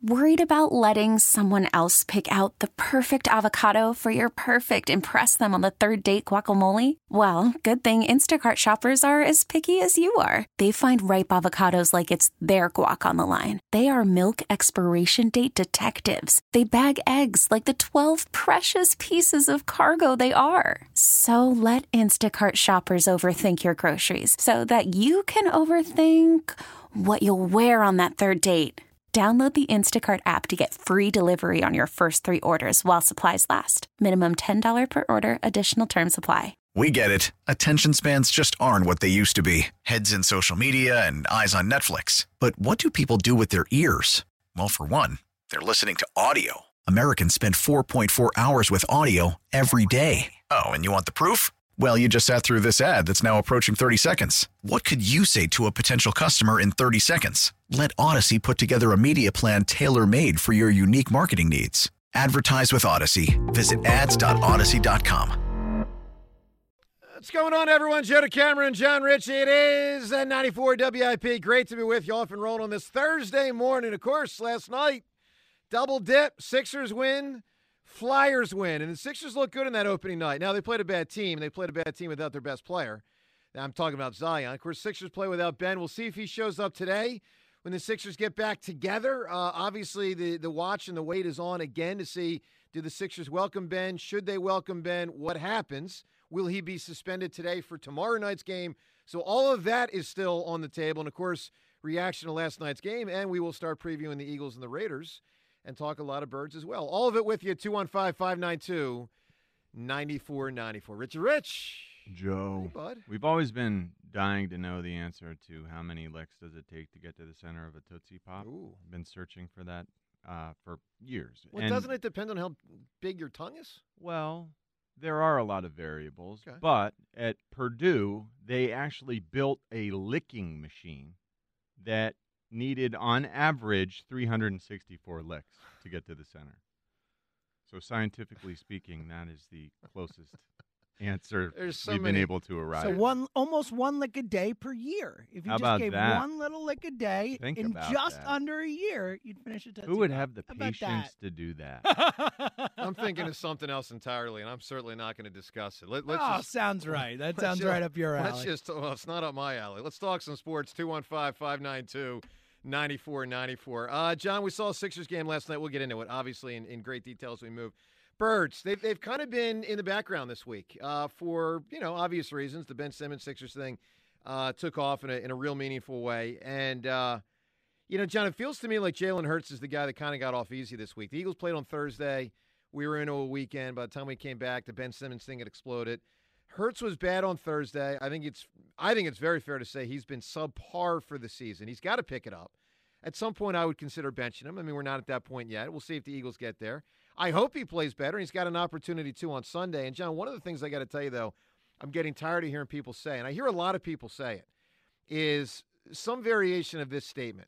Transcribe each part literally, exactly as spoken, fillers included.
Worried about letting someone else pick out the perfect avocado for your perfect impress them on the third date guacamole? Well, good thing Instacart shoppers are as picky as you are. They find ripe avocados like it's their guac on the line. They are milk expiration date detectives. They bag eggs like the twelve precious pieces of cargo they are. So let Instacart shoppers overthink your groceries so that you can overthink what you'll wear on that third date. Download the Instacart app to get free delivery on your first three orders while supplies last. Minimum ten dollars per order. Additional terms apply. We get it. Attention spans just aren't what they used to be. Heads in social media and eyes on Netflix. But what do people do with their ears? Well, for one, they're listening to audio. Americans spend four point four hours with audio every day. Oh, and you want the proof? Well, you just sat through this ad that's now approaching thirty seconds. What could you say to a potential customer in thirty seconds? Let Odyssey put together a media plan tailor-made for your unique marketing needs. Advertise with Odyssey. Visit ads dot odyssey dot com. What's going on, everyone? Joe DeCamera, John Ritchie. It is ninety-four W I P. Great to be with you off and rolling on this Thursday morning. Of course, last night, double dip. Sixers win. Flyers win, and the Sixers look good in that opening night. Now, they played a bad team. They played a bad team without their best player. Now, I'm talking about Zion. Of course, Sixers play without Ben. We'll see if he shows up today when the Sixers get back together. Uh, obviously, the, the watch and the wait is on again to see, do the Sixers welcome Ben? Should they welcome Ben? What happens? Will he be suspended today for tomorrow night's game? So all of that is still on the table. And, of course, reaction to last night's game. And we will start previewing the Eagles and the Raiders and talk a lot of birds as well. All of it with you, two one five, five nine two, nine four nine four. Richie Rich. Joe, hey, bud. We've always been dying to know the answer to how many licks does it take to get to the center of a Tootsie Pop. Ooh. Been searching for that uh, for years. Well, and, doesn't it depend on how big your tongue is? Well, there are a lot of variables, okay. But at Purdue, they actually built a licking machine that needed, on average, three hundred sixty-four licks to get to the center. So scientifically speaking, that is the closest answer so we've many. been able to arrive. So one, almost one lick a day per year. If you How just about gave that? one little lick a day Think in about just that. under a year, you'd finish a Tootsie Who would Pop. have the How about patience that? to do that? I'm thinking of something else entirely, and I'm certainly not going to discuss it. Let, let's oh, just, sounds right. That let's sounds just- right up your alley. Let's just, well, it's not up my alley. Let's talk some sports, two one five, five nine two, nine four nine four. Uh, John, we saw a Sixers game last night. We'll get into it, obviously, in, in great detail as we move. Birds, they've, they've kind of been in the background this week uh, for, you know, obvious reasons. The Ben Simmons Sixers thing uh, took off in a, in a real meaningful way. And, uh, you know, John, it feels to me like Jalen Hurts is the guy that kind of got off easy this week. The Eagles played on Thursday. We were into a weekend. By the time we came back, the Ben Simmons thing had exploded. Hurts was bad on Thursday. I think it's I think it's very fair to say he's been subpar for the season. He's got to pick it up. At some point, I would consider benching him. I mean, we're not at that point yet. We'll see if the Eagles get there. I hope he plays better. He's got an opportunity, too, on Sunday. And, John, one of the things I got to tell you, though, I'm getting tired of hearing people say, and I hear a lot of people say it, is some variation of this statement.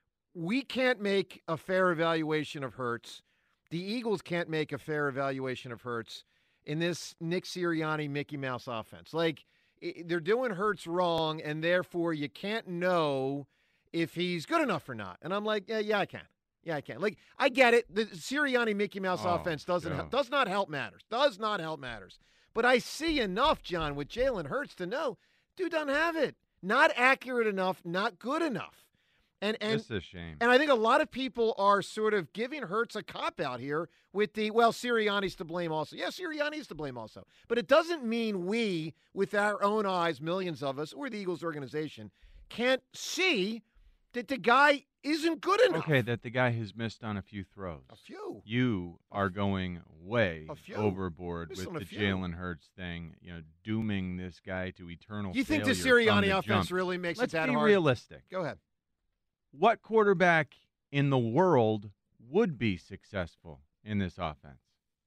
We can't make a fair evaluation of Hurts. The Eagles can't make a fair evaluation of Hurts in this Nick Sirianni Mickey Mouse offense. Like, it, they're doing Hurts wrong, and therefore you can't know if he's good enough or not. And I'm like, yeah, yeah, I can. Yeah, I can. Like, I get it. The Sirianni Mickey Mouse Oh, offense doesn't yeah. help, does not help matters. Does not help matters. But I see enough, John, with Jalen Hurts to know, dude doesn't have it. Not accurate enough, not good enough. And and This is a shame. and I think a lot of people are sort of giving Hurts a cop-out here with the, well, Sirianni's to blame also. Yes, Sirianni's to blame also. But it doesn't mean we, with our own eyes, millions of us, or the Eagles organization, can't see that the guy isn't good enough. Okay, that the guy has missed on a few throws. A few. You are going way A few. overboard Missed with on a the few. Jalen Hurts thing, you know, dooming this guy to eternal You think the failure from Sirianni the offense jump. really makes Let's it that be hard? realistic. Go ahead. What quarterback in the world would be successful in this offense?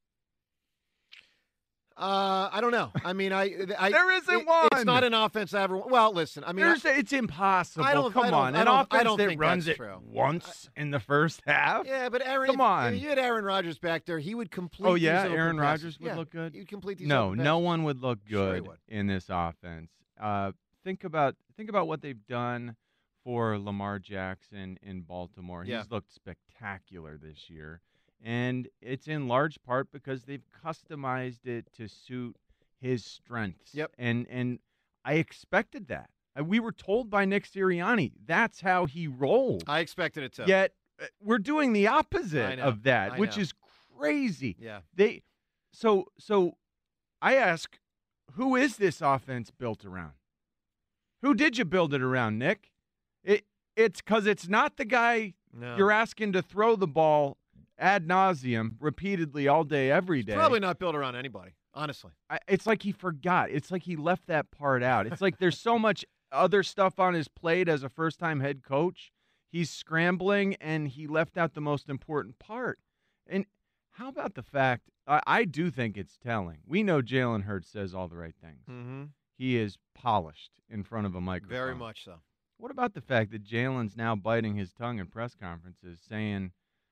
Uh, I don't know. I mean, I, I There isn't it- one. It's not an offense I ever. Well, listen. I mean, There's, I, it's impossible. I don't- Come I don't- on, I an don't- I offense don't that think runs that's it true. once in the first half. yeah, but Aaron, Come if- on. if you had Aaron Rodgers back there, he would complete. Oh these yeah, open Aaron passes. Rodgers would Yeah, look good. He'd complete these. No, open no passes. one would look Sure he good would. in this offense. Uh, think about think about what they've done for Lamar Jackson in Baltimore. Yeah. He's looked spectacular this year. And it's in large part because they've customized it to suit his strengths. Yep. And and I expected that. Uh, We were told by Nick Sirianni that's how he rolled. I expected it to. Yet uh, we're doing the I opposite know. of that, I which know. is crazy. Yeah. They so so I ask, who is this offense built around? Who did you build it around, Nick? It it's because it's not the guy No. you're asking to throw the ball ad nauseum repeatedly all day, every day. Probably not built around anybody, honestly. I, it's like he forgot. It's like he left that part out. It's like there's so much other stuff on his plate as a first-time head coach. He's scrambling, and he left out the most important part. And how about the fact, I, I do think it's telling. We know Jalen Hurts says all the right things. Mm-hmm. He is polished in front of a microphone. Very much so. What about the fact that Jalen's now biting his tongue in press conferences saying,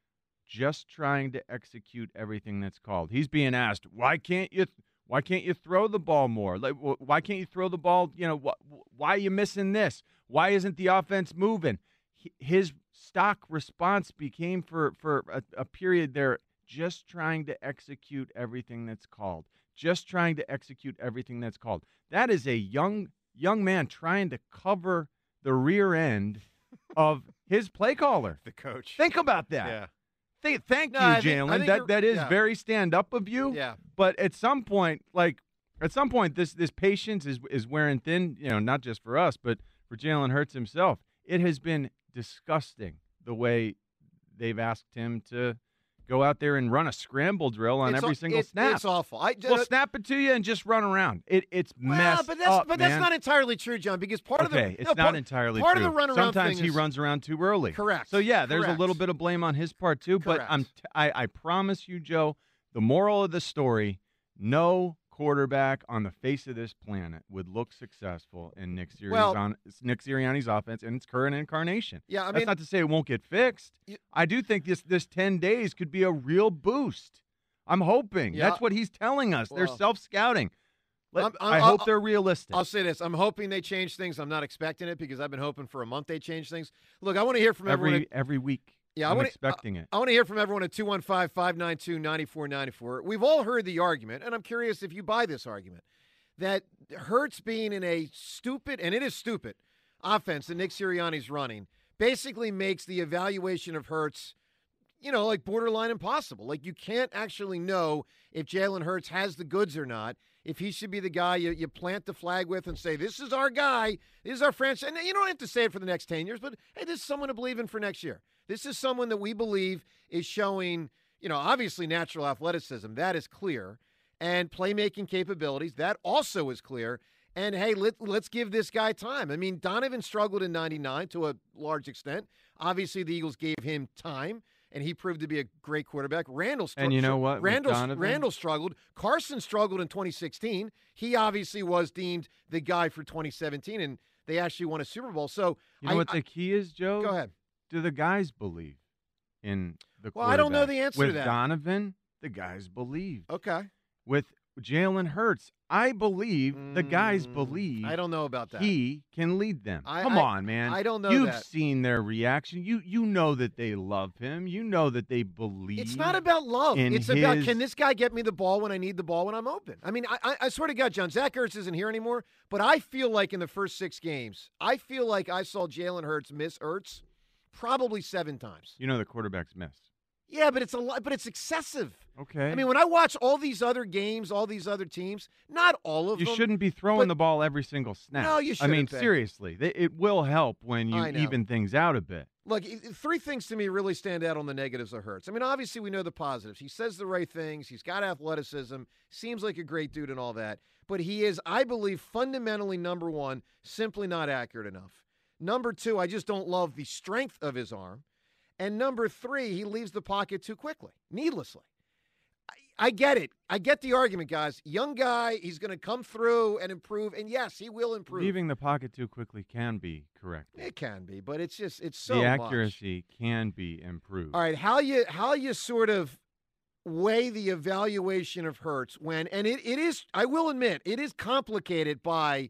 just trying to execute everything that's called? He's being asked, why can't you why can't you throw the ball more? Like, wh- why can't you throw the ball, you know, wh- why are you missing this? Why isn't the offense moving? He, his stock response became for, for a, a period there, just trying to execute everything that's called. Just trying to execute everything that's called. That is a young young man trying to cover the rear end of his play caller. The coach. Think about that. Yeah. Th- thank No, you, I think- I Jalen. think That you're- that is yeah. very stand up of you. Yeah. But at some point, like at some point, this this patience is is wearing thin. You know, not just for us, but for Jalen Hurts himself. It has been disgusting the way they've asked him to go out there and run a scramble drill on It's every aw- single it- snap. It's awful. I Well, snap it to you and just run around. It it's well, messed but that's up, but man. that's not entirely true, John. Because part of the Okay, it's no, not part, entirely part true. of the runaround Sometimes thing he is- runs around too early. Correct. So yeah, there's Correct. a little bit of blame on his part too. But Correct. I'm t- I, I promise you, Joe, the moral of the story: no quarterback on the face of this planet would look successful in Nick Sirianni's, Well- on, Nick Sirianni's offense in its current incarnation. Yeah, I That's mean, not to say it won't get fixed. You- I do think this this ten days could be a real boost. I'm hoping. Yeah. That's what he's telling us. They're Well- self-scouting. Let- I'm- I'm- I I'll- hope they're realistic. I'll say this: I'm hoping they change things. I'm not expecting it because I've been hoping for a month they change things. Look, I want to hear from everyone. every At, every week. Yeah, I I'm wanna- expecting it. I want to hear from everyone at two one five, five nine two, nine four nine four. We've all heard the argument, and I'm curious if you buy this argument, that Hurts being in a stupid, and it is stupid, offense that Nick Sirianni's running basically makes the evaluation of Hurts, you know, like borderline impossible. Like you can't actually know if Jalen Hurts has the goods or not, if he should be the guy you, you plant the flag with and say, this is our guy, this is our franchise. And you don't have to say it for the next ten years, but hey, this is someone to believe in for next year. This is someone that we believe is showing, you know, obviously natural athleticism. That is clear. And playmaking capabilities. That also is clear. And, hey, let, let's give this guy time. I mean, Donovan struggled in ninety-nine to a large extent. Obviously, the Eagles gave him time, and he proved to be a great quarterback. Randall struggled. And you know what? With Randall, Donovan- Randall struggled. Carson struggled in twenty sixteen. He obviously was deemed the guy for twenty seventeen, and they actually won a Super Bowl. So, You know I, what the I, key is, Joe? go ahead. Do the guys believe in the Well, I don't know quarterback? the answer With to that. Donovan, the guys believe. Okay. With Jalen Hurts, I believe the guys Mm, believe I don't know about that. he can lead them. I- Come I- on, man. I don't know You've that. seen their reaction. You you know that they love him. You know that they believe. It's not about love. in It's about, his- can this guy get me the ball when I need the ball when I'm open? I mean, I, I, I swear to God, John, Zach Ertz isn't here anymore, but I feel like in the first six games, I feel like I saw Jalen Hurts miss Ertz probably seven times. You know the quarterbacks miss. Yeah, but it's a lot, but it's excessive. Okay. I mean, when I watch all these other games, all these other teams, not all of you them. shouldn't be throwing but- the ball every single snap. No, you I mean, shouldn't be. seriously, th- it will help when you I know. even things out a bit. Look, i- three things to me really stand out on the negatives of Hurts. I mean, obviously we know the positives. He says the right things. He's got athleticism. Seems like a great dude and all that. But he is, I believe, fundamentally, number one, simply not accurate enough. Number two, I just don't love the strength of his arm. And number three, he leaves the pocket too quickly, needlessly. I, I get it. I get the argument, guys. Young guy, he's going to come through and improve. And yes, he will improve. Leaving the pocket too quickly can be corrected. It can be, but it's just, it's so the much. accuracy can be improved. All right, how you how you sort of weigh the evaluation of Hurts when, and it, it is, I will admit, it is complicated by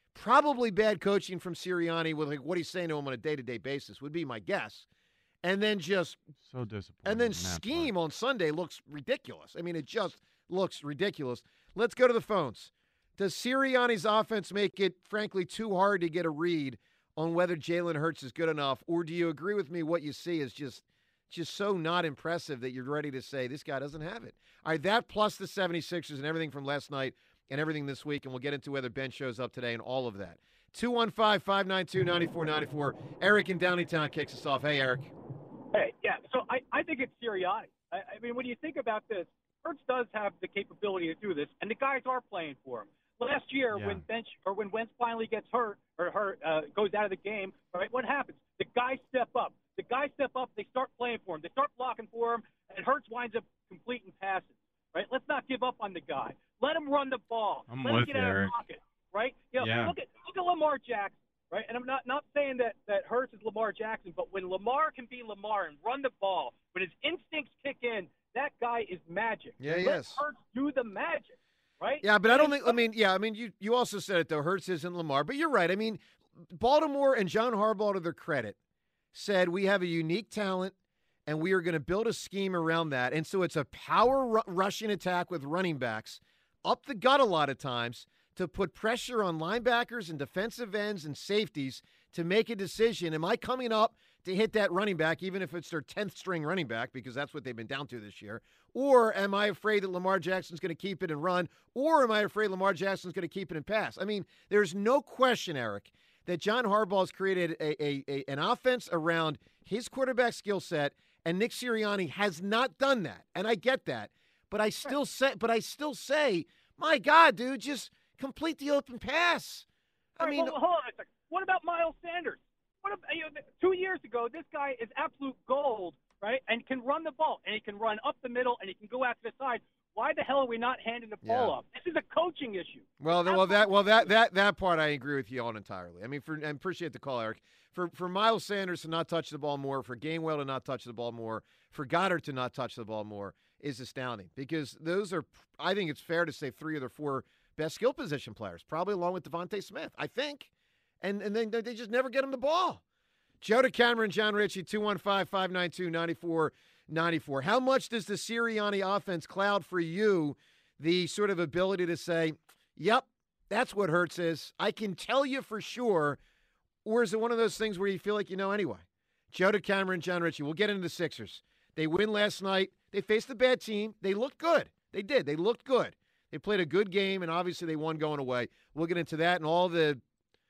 Probably bad coaching from Sirianni with like what he's saying to him on a day-to-day basis would be my guess. And then just So disappointing. and then in that scheme part. on Sunday looks ridiculous. I mean, it just looks ridiculous. Let's go to the phones. Does Sirianni's offense make it, frankly, too hard to get a read on whether Jalen Hurts is good enough, or do you agree with me what you see is just just so not impressive that you're ready to say this guy doesn't have it? All right, that plus the seventy-sixers and everything from last night and everything this week, and we'll get into whether Ben shows up today and all of that. two one five, five nine two, nine four nine four. Eric in Downingtown kicks us off. Hey, Eric. Hey, yeah, so I, I think it's Sirianni. I, I mean, when you think about this, Hurts does have the capability to do this, and the guys are playing for him. Last year, Yeah. when bench or when Wentz finally gets hurt or hurt uh, goes out of the game, all right, what happens? The guys step up. The guys step up. They start playing for him. They start blocking for him, and Hurts winds up completing passes. Right? Let's not give up on the guy. Let him run the ball. I'm Let him with get you, out of Eric. the pocket. Right? You know, Yeah. look at look at Lamar Jackson. Right? And I'm not, not saying that, that Hurts is Lamar Jackson, but when Lamar can be Lamar and run the ball, when his instincts kick in, that guy is magic. Yeah, And he let is. Hurts do the magic, right? Yeah, but I don't And think. I mean, yeah, I mean, you you also said it though. Hurts isn't Lamar, but you're right. I mean, Baltimore and John Harbaugh, to their credit, said we have a unique talent, and we are going to build a scheme around that. And so it's a power ru- rushing attack with running backs up the gut a lot of times to put pressure on linebackers and defensive ends and safeties to make a decision. Am I coming up to hit that running back, even if it's their tenth string running back, because that's what they've been down to this year? Or am I afraid that Lamar Jackson's going to keep it and run? Or am I afraid Lamar Jackson's going to keep it and pass? I mean, there's no question, Eric, that John Harbaugh has created a, a, a an offense around his quarterback skill set, and Nick Sirianni has not done that. And I get that. But I still say, but I still say, my God, dude, just complete the open pass. I All right, mean, hold, hold on a second. What about Miles Sanders? What about, you know, two years ago, this guy is absolute gold, right? And can run the ball, and he can run up the middle, and he can go out to the side. Why the hell are we not handing the ball Yeah. off? This is a coaching issue. Well, th- well, that, well, that, that, that part I agree with you on entirely. I mean, for I appreciate the call, Eric. For for Miles Sanders to not touch the ball more, for Gainwell to not touch the ball more, for Goddard to not touch the ball more is astounding, because those are, I think it's fair to say, three of the four best skill position players, probably along with Devontae Smith, I think. And and then they just never get him the ball. Joe DeCamera, John Ritchie, two one five, five nine two, nine four nine four. How much does the Sirianni offense cloud for you the sort of ability to say, yep, that's what Hurts is? I can tell you for sure. Or is it one of those things where you feel like you know anyway? Joe DeCamera and John Ritchie. We'll get into the Sixers. They win last night. They faced a bad team. They looked good. They did. They looked good. They played a good game, and obviously they won going away. We'll get into that and all the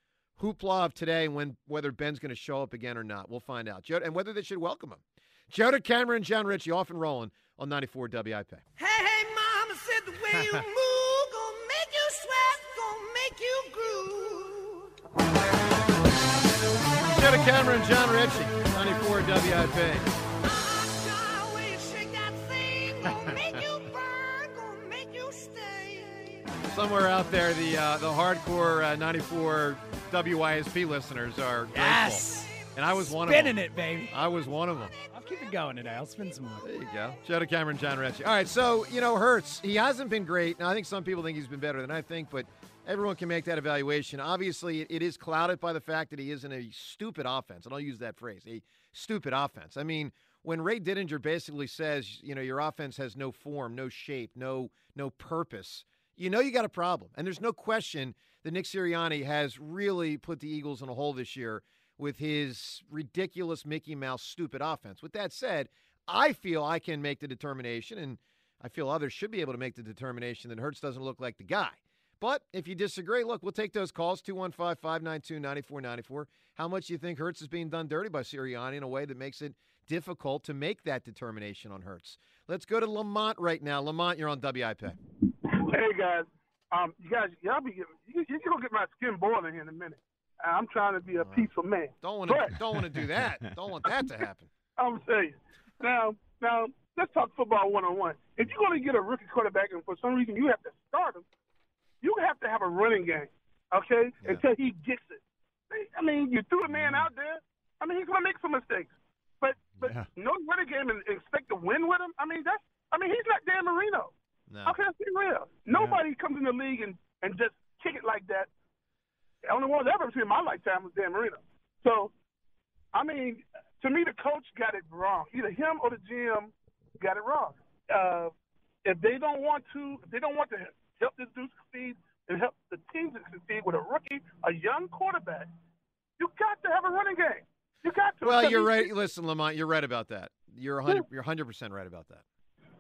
hoopla of today and when whether Ben's going to show up again or not. We'll find out. Joe, and whether they should welcome him. Joe DeCamera and John Ritchie off and rolling on ninety-four W I P. Hey, hey, mama said the way you move gonna make you sweat, gonna make you groove. Joe DeCamera and John Ritchie, ninety-four W I P. Ah, way you shake that thing, gonna make you burn, gonna make you stay. Somewhere out there, the uh, the hardcore uh, ninety-four W I S P listeners are grateful. Yes. And I was one Spinning of them. it, baby. I was one of them. I'll keep it going today. I'll spin some more. There you go. Joe DeCamera and John Ritchie. All right, so, you know, Hurts, he hasn't been great. Now, I think some people think he's been better than I think, but everyone can make that evaluation. Obviously, it, it is clouded by the fact that he is in a stupid offense, and I'll use that phrase, a stupid offense. I mean, when Ray Didinger basically says, you know, your offense has no form, no shape, no no purpose, you know you got a problem. And there's no question that Nick Sirianni has really put the Eagles in a hole this year with his ridiculous Mickey Mouse stupid offense. With that said, I feel I can make the determination, and I feel others should be able to make the determination that Hurts doesn't look like the guy. But if you disagree, look, we'll take those calls, two one five, five nine two, nine four nine four. How much do you think Hurts is being done dirty by Sirianni in a way that makes it difficult to make that determination on Hurts? Let's go to Lamont right now. Lamont, you're on W I P. Hey guys, um, you guys, y'all be getting, you, you're gonna get my skin boiling here in a minute. I'm trying to be a peaceful man. Don't want to. But- Don't want to do that. Don't want that to happen. I'm gonna tell you now. Now let's talk football one on one. If you're gonna get a rookie quarterback and for some reason you have to start him, you have to have a running game, okay? Yeah. Until he gets it. I mean, you threw a man out there. I mean, he's gonna make some mistakes, but but Yeah. no running game and expect to win with him. I mean, that's. I mean, he's not Dan Marino. No. Okay, let's be real. Nobody comes in the league and, and just kick it like that. The only one I've ever seen in my lifetime was Dan Marino. So, I mean, to me, the coach got it wrong. Either him or the G M got it wrong. Uh, if they don't want to, if they don't want to help this dude succeed and help the team to succeed with a rookie, a young quarterback, you got to have a running game. You got to. Well, you're right. Listen, Lamont, you're right about that. You're one hundred, you're one hundred percent right about that.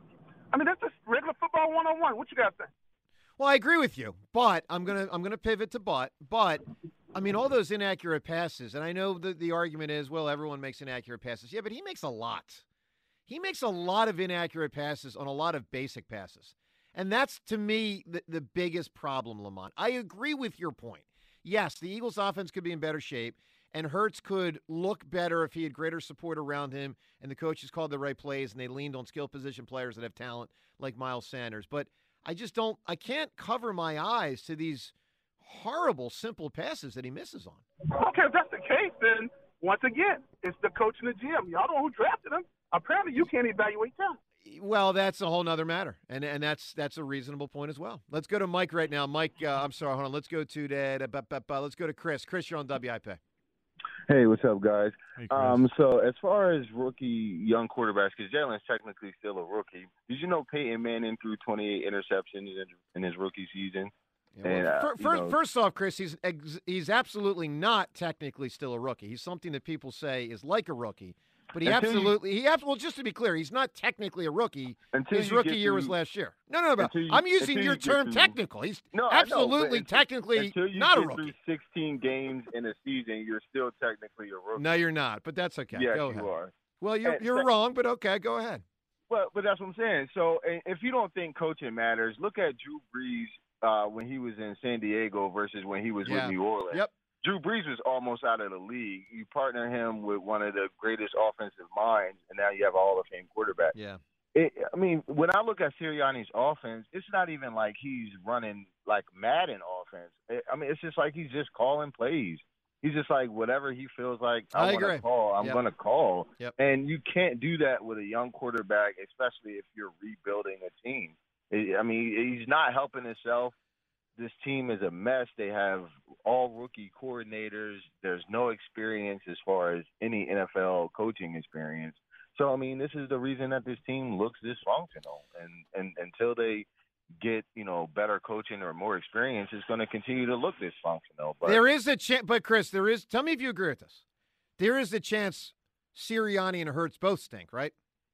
I mean, that's just regular football one on one. What you got to think? Well, I agree with you, but I'm gonna I'm gonna pivot to but. But I mean, all those inaccurate passes, and I know the the argument is, well, everyone makes inaccurate passes. Yeah, but he makes a lot. He makes a lot of inaccurate passes on a lot of basic passes, and that's to me the the biggest problem, Lamont. I agree with your point. Yes, the Eagles' offense could be in better shape, and Hurts could look better if he had greater support around him, and the coaches called the right plays, and they leaned on skill position players that have talent like Miles Sanders. But I just don't – I can't cover my eyes to these horrible, simple passes that he misses on. Okay, if that's the case, then once again, it's the coach and the G M. Y'all don't know who drafted him. Apparently you can't evaluate talent. Well, that's a whole nother matter, and and that's that's a reasonable point as well. Let's go to Mike right now. Mike, uh, I'm sorry, hold on. Let's go to that. Uh, let's go to Chris. Chris, you're on W I P. Hey, what's up, guys? Hey, um, so as far as rookie young quarterbacks, because Jalen's technically still a rookie, did you know Peyton Manning threw twenty-eight interceptions in, in his rookie season? Yeah, well, and, uh, first, you know, first off, Chris, he's ex- he's absolutely not technically still a rookie. He's something that people say is like a rookie, but he Until absolutely he ab- well, just to be clear, he's not technically a rookie. Until His you rookie get year to- was last year. No, no, no. until you- I'm using until your you get term to- technical. He's No, I know, but absolutely until- technically until you not a get rookie. through sixteen games in a season, you're still technically a rookie. No, you're not. But that's okay. Yes, Go you ahead. are. Well, you're And you're sec- wrong, but okay, go ahead. Well, but that's what I'm saying. So and if you don't think coaching matters, look at Drew Brees uh, when he was in San Diego versus when he was Yeah. with New Orleans. Yep. Drew Brees was almost out of the league. You partner him with one of the greatest offensive minds, and now you have a Hall of Fame quarterback. Yeah. It, I mean, when I look at Sirianni's offense, it's not even like he's running like Madden offense. It, I mean, it's just like he's just calling plays. He's just like whatever he feels like I I, want agree. to call, I'm Yep. going to call. Yep. And you can't do that with a young quarterback, especially if you're rebuilding a team. It, I mean, he's not helping himself. This team is a mess. They have all rookie coordinators. There's no experience as far as any N F L coaching experience. So, I mean, this is the reason that this team looks dysfunctional. And, and until they get, you know, better coaching or more experience, it's going to continue to look dysfunctional. But There is a chance, but Chris, there is. Tell me if you agree with this. There is a chance Sirianni and Hurts both stink, right?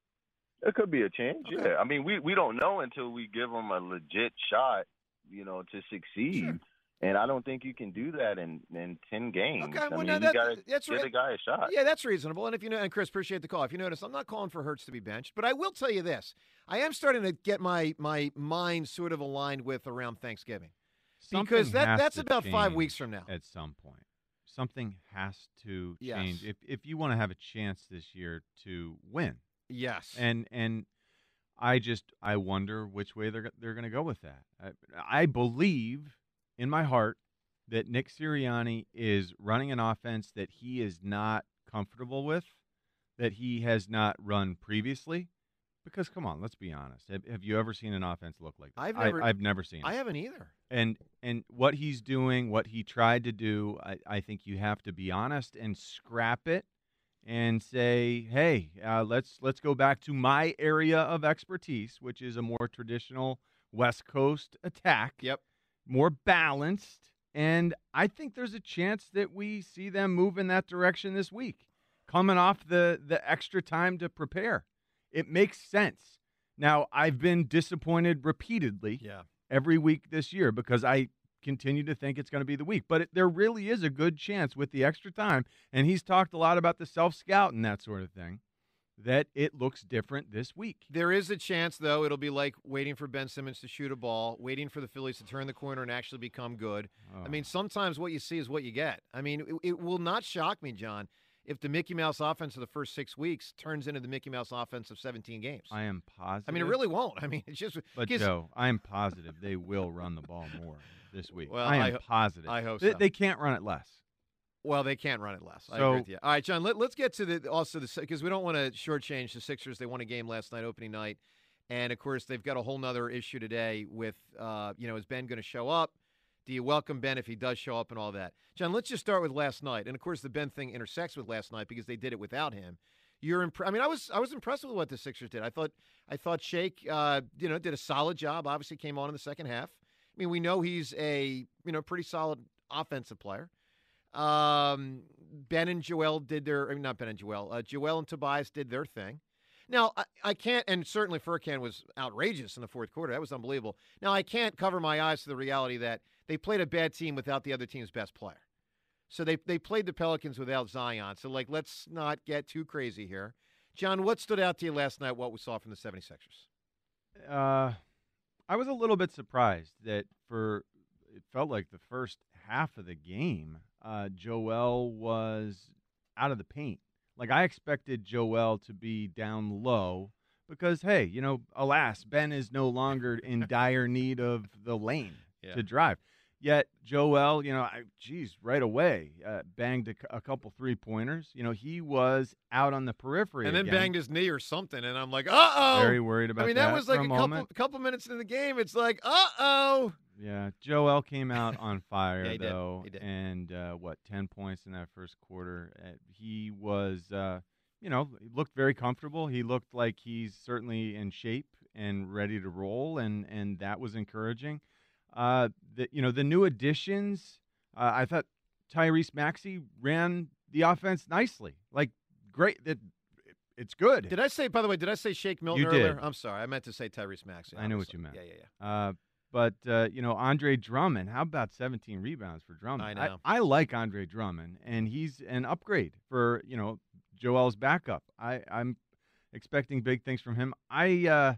it could be a change, Okay. yeah. I mean, we, we don't know until we give them a legit shot, you know, to succeed. Sure. And I don't think you can do that in, in ten games. Okay, I well, mean, no, you that- got to that's give right. the guy a shot. Yeah, that's reasonable. And if you know, and Chris, appreciate the call. If you notice, I'm not calling for Hurts to be benched, but I will tell you this: I am starting to get my my mind sort of aligned with around Thanksgiving, because Something that has that's to about five change weeks from now. At some point, something has to Yes. change if if you want to have a chance this year to win. Yes, And and I just I wonder which way they're go- they're going to go with that. I, I believe in my heart that Nick Sirianni is running an offense that he is not comfortable with, that he has not run previously. Because come on, let's be honest. Have, have you ever seen an offense look like that? I've never- I, I've never seen it. I haven't either. And and what he's doing, what he tried to do, I, I think you have to be honest and scrap it and say, hey, uh, let's let's go back to my area of expertise, which is a more traditional West Coast attack. Yep. More balanced. And I think there's a chance that we see them move in that direction this week, coming off the, the extra time to prepare. It makes sense. Now, I've been disappointed repeatedly Yeah. every week this year because I continue to think it's going to be the week. But it, there really is a good chance with the extra time, and he's talked a lot about the self-scout and that sort of thing, that it looks different this week. There is a chance, though, it'll be like waiting for Ben Simmons to shoot a ball, waiting for the Phillies to turn the corner and actually become good. I mean, sometimes what you see is what you get. I mean, it, it will not shock me, John, if the Mickey Mouse offense of the first six weeks turns into the Mickey Mouse offense of seventeen games. I am positive. I mean, it really won't. I mean, it's just But, because- Joe, I am positive they will run the ball more this week. Well, I am I ho- positive. I hope they, so. they can't run it less. Well, they can't run it less. I So- agree with you. All right, John, let, let's get to the also the because we don't want to shortchange the Sixers. They won a game last night, opening night, and of course they've got a whole nother issue today with uh, you know, is Ben going to show up Do you welcome Ben if he does show up and all that? John, let's just start with last night. And, of course, the Ben thing intersects with last night because they did it without him. You're imp- I mean, I was I was impressed with what the Sixers did. I thought I thought Shake, uh, you know, did a solid job. Obviously, came on in the second half. I mean, we know he's a you know pretty solid offensive player. Um, Ben and Joel did their I mean, not Ben and Joel. Uh, Joel and Tobias did their thing. Now, I, I can't, and certainly Furkan was outrageous in the fourth quarter. That was unbelievable. Now, I can't cover my eyes to the reality that they played a bad team without the other team's best player. So they they played the Pelicans without Zion. So, like, let's not get too crazy here. John, what stood out to you last night, what we saw from the seventy-sixers? Uh, I was a little bit surprised that for it felt like the first half of the game, uh, Joel was out of the paint. Like, I expected Joel to be down low because, hey, you know, alas, Ben is no longer in dire need of the lane yeah. to drive. Yet Joel, you know, I, geez, right away, uh, banged a, a couple three-pointers. You know, he was out on the periphery And then again. banged his knee or something, and I'm like, uh-oh. Very worried about that. I mean, that, that was like a, a, a couple, couple minutes into the game. It's like, uh-oh. Yeah, Joel came out on fire, yeah, he though, did. He did. and, uh, what, ten points in that first quarter. Uh, he was, uh, you know, he looked very comfortable. He looked like he's certainly in shape and ready to roll, and, and that was encouraging. Uh, the, you know, the new additions, uh, I thought Tyrese Maxey ran the offense nicely. Like, great. It, it, it's good. Did I say, by the way, did I say Shake Milton You earlier? did. I'm sorry. I meant to say Tyrese Maxey. I know what you meant. Yeah, yeah, yeah. Uh, but, uh, you know, Andre Drummond, how about seventeen rebounds for Drummond? I know. I, I like Andre Drummond, and he's an upgrade for, you know, Joel's backup. I, I'm expecting big things from him. I, uh,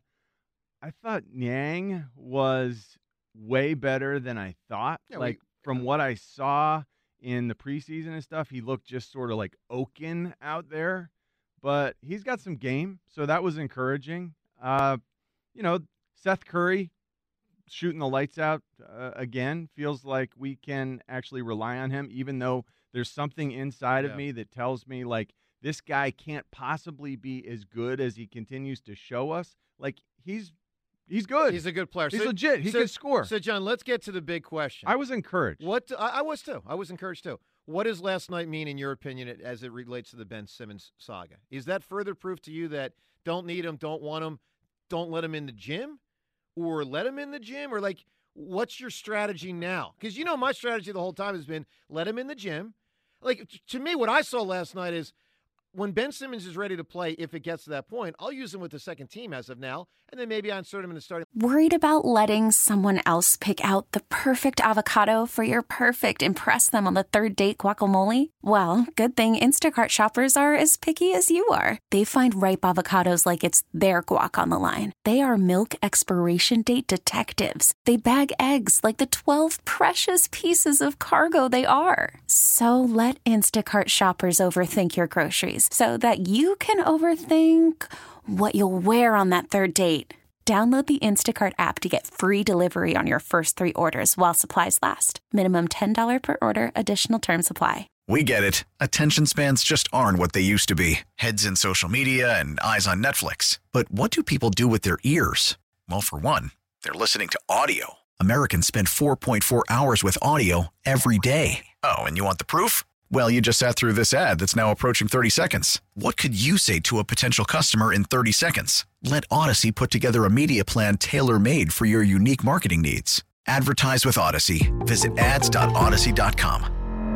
I thought Niang was way better than I thought. Yeah, like, we, from what I saw in the preseason and stuff, he looked just sort of like Oaken out there. But he's got some game, so that was encouraging. Uh, you know, Seth Curry shooting the lights out uh, again. Feels like we can actually rely on him, even though there's something inside Yeah. of me that tells me, like, this guy can't possibly be as good as he continues to show us. Like, he's he's good. He's a good player. He's so, legit. He so, can score. So, John, let's get to the big question. I was encouraged. What I, I was too. I was encouraged too. What does last night mean, in your opinion, as it relates to the Ben Simmons saga? Is that further proof to you that don't need him, don't want him, don't let him in the gym, or let him in the gym, or like, what's your strategy now? Because you know my strategy the whole time has been let him in the gym. Like, t- to me, what I saw last night is when Ben Simmons is ready to play, if it gets to that point, I'll use him with the second team as of now, and then maybe I insert him in the starting. Worried about letting someone else pick out the perfect avocado for your perfect impress them on the third date guacamole? Well, good thing Instacart shoppers are as picky as you are. They find ripe avocados like it's their guac on the line. They are milk expiration date detectives. They bag eggs like the twelve precious pieces of cargo they are. So let Instacart shoppers overthink your groceries so that you can overthink what you'll wear on that third date. Download the Instacart app to get free delivery on your first three orders while supplies last. Minimum ten dollars per order. Additional terms apply. We get it. Attention spans just aren't what they used to be. Heads in social media and eyes on Netflix. But what do people do with their ears? Well, for one, they're listening to audio. Americans spend four point four hours with audio every day. Oh, and you want the proof? Well, you just sat through this ad that's now approaching thirty seconds. What could you say to a potential customer in thirty seconds? Let Odyssey put together a media plan tailor-made for your unique marketing needs. Advertise with Odyssey. Visit ads dot odyssey dot com.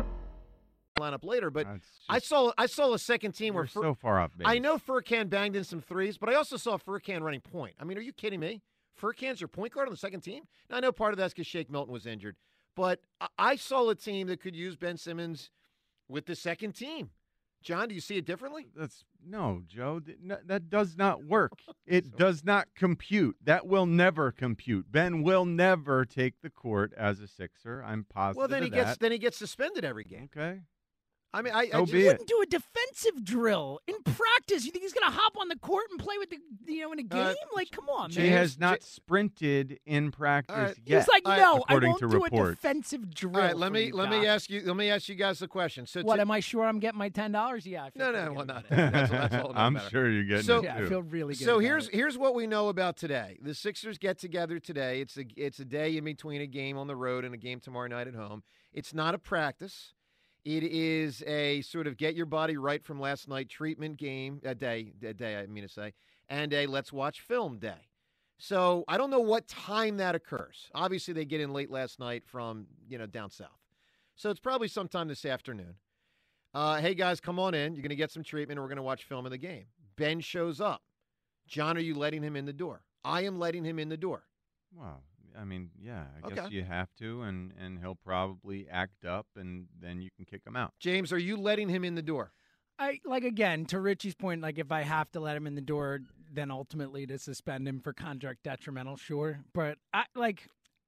Lineup later, but That's just- I saw I saw a second team where We're Fur- so far off base. I know Furkan banged in some threes, but I also saw Furkan running point. I mean, are you kidding me? Furkan's your point guard on the second team? Now, I know part of that's because Shake Milton was injured, but I-, I saw a team that could use Ben Simmons with the second team. John, do you see it differently? That's no, Joe. th- no, that does not work. It does not compute. That will never compute. Ben will never take the court as a Sixer. I'm positive. Well, then he of gets that. then he gets suspended every game. Okay. I mean, I, So I be just, it. Wouldn't do a defensive drill in practice. You think he's going to hop on the court and play with the, you know, in a game? Uh, like, come on, He man. James- has not sprinted in practice All right. He's yet. like, I- no, I according won't to do a reports. defensive drill. all right, let for me you, let me Doc. ask you let me ask you guys a question. So What to- am I sure I'm getting my ten dollars? Yeah. I feel No, pretty no, good well, about not. it. That's, that's all. I'm matter. sure you're getting So- it Yeah, too. I feel really good. So about here's it. here's what we know about today. The Sixers get together today. It's a it's a day in between a game on the road and a game tomorrow night at home. It's not a practice. It is a sort of get your body right from last night treatment game a day a day I mean to say, and a let's watch film day. So I don't know what time that occurs. Obviously they get in late last night from you know down south, so it's probably sometime this afternoon. Uh, hey guys, come on in. You're going to get some treatment, and we're going to watch film of the game. Ben shows up. John, are you letting him in the door? I am letting him in the door. Well, I mean, yeah, I Okay. guess you have to, and, and he'll probably act up, and then you can kick him out. James, are you letting him in the door? I like again to Richie's point. Like, if I have to let him in the door, then ultimately to suspend him for contract detrimental, sure. But I like,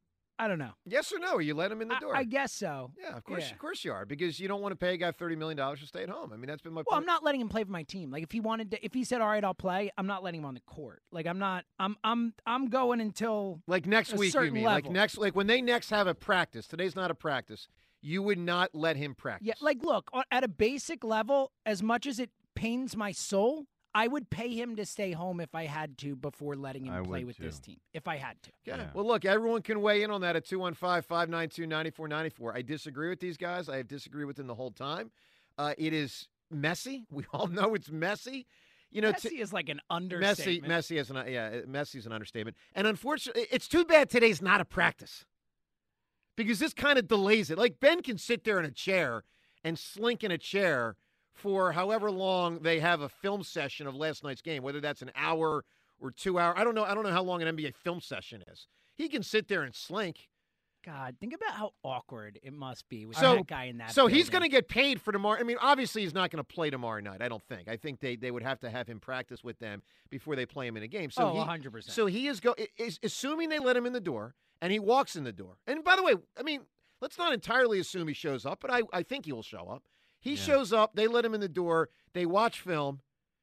I don't know. Yes or no? Are you letting him in the I, door? I guess so. yeah, of course, yeah. of course you are, because you don't want to pay a guy thirty million dollars to stay at home. I mean, that's been my Well, point. I'm not letting him play for my team. Like, if he wanted to, if he said, "All right, I'll play," I'm not letting him on the court. Like, I'm not. I'm. I'm. I'm going until. Like next a week, you certain mean? Like level. next, like when they next have a practice. Today's not a practice. You would not let him practice. Yeah. Like, look, on- at a basic level, as much as it pains my soul, I would pay him to stay home if I had to before letting him I play would with too. this team. If I had to. Yeah. Yeah. Well, look, everyone can weigh in on that at two one five, five nine two, nine four nine four. I disagree with these guys. I have disagreed with them the whole time. Uh, it is messy. We all know it's messy. You know, Messi t- is like an messy, understatement. messy is an yeah, messy's an understatement. And unfortunately, it's too bad today's not a practice because this kind of delays it. Like Ben can sit there in a chair and slink in a chair for however long they have a film session of last night's game, whether that's an hour or two hour. I don't know. I don't know how long an N B A film session is. He can sit there and slink. God, think about how awkward it must be with So- that guy in that. So he's building. going to get paid for tomorrow. I mean, obviously he's not going to play tomorrow night. I don't think. I think they, they would have to have him practice with them before they play him in a game. So Oh, he, one hundred percent. So he is go is assuming they let him in the door, and he walks in the door. And by the way, I mean, let's not entirely assume he shows up, but I, I think he will show up. He Yeah. shows up. They let him in the door. They watch film.